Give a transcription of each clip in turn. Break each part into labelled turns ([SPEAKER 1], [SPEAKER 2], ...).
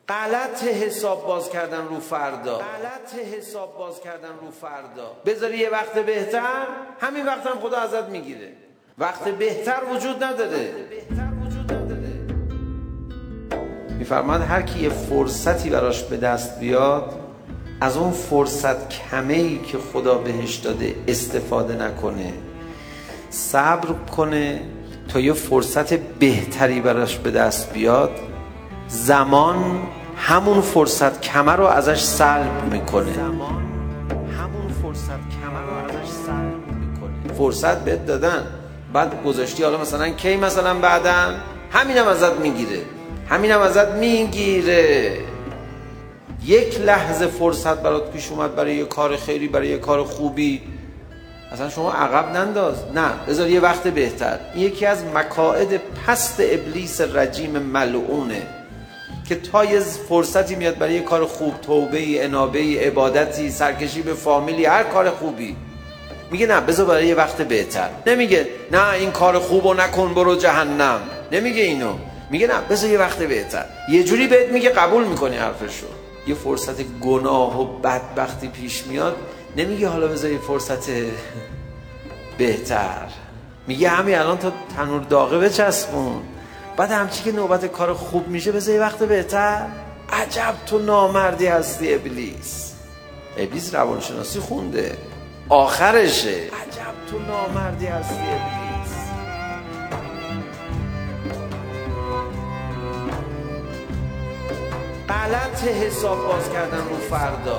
[SPEAKER 1] غلط حساب باز کردن رو فردا. بذاری یه وقت بهتر، همین وقت هم خدا ازت میگیره. وقت بهتر وجود نداره. میفرماید هر کی یه فرصتی براش به دست بیاد، از اون فرصت کمه‌ای که خدا بهش داده استفاده نکنه، صبر کنه تا یه فرصت بهتری براش به دست بیاد، زمان همون فرصت کمه رو ازش سلب میکنه. فرصت بهت دادن، بعد گذاشتی، حالا مثلا کی، مثلا بعداً همینم ازت میگیره. یک لحظه فرصت برات پیش اومد برای یه کار خیری، برای یه کار خوبی، اصلا شما عقب ننداز، نه بذار یه وقت بهتر. این یکی از مکائد پست ابلیس رجیم ملعونه که تا یه فرصتی میاد برای یه کار خوب، توبه، انابه، عبادتی، سرکشی به فامیلی، هر کار خوبی، میگه نه بذار برای یه وقت بهتر. نمیگه نه این کار خوبو نکن برو جهنم، نمیگه اینو، میگه نه بذار یه وقت بهتر. یه جوری بهت میگه قبول میکنی حرفشو. یه فرصت گناه و بدبختی پیش میاد، نمیگه حالا بذار یه فرصت بهتر، میگه همین الان تا تنور داغه بچسبون، بعد همچی که نوبت کار خوب میشه بذار یه وقت بهتر. عجب تو نامردی هستی ابلیس. ابلیس روانشناسی خونده، آخرشه. عجب تو نامردی هستی ابلیس. غلط حساب باز کردن رو فردا.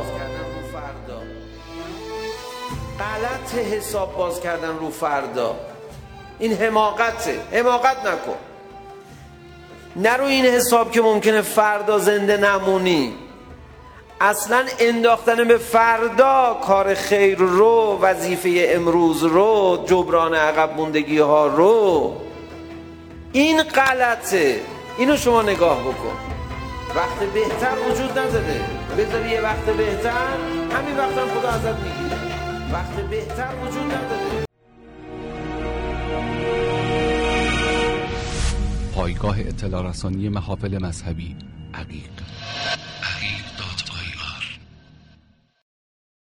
[SPEAKER 1] این حماقته. حماقت نکن. نرو این حساب که ممکنه فردا زنده نمونی. اصلا انداختن به فردا کار خیر رو، وظیفه امروز رو، جبران عقب موندگی ها رو، این غلطه. اینو شما نگاه بکن. وقت بهتر وجود نداره. بذاری یه وقت بهتر، همین وقت هم خدا ازت میگیره. وقت بهتر وجود نداره.
[SPEAKER 2] پایگاه اطلاع رسانی محافل مذهبی عقیق.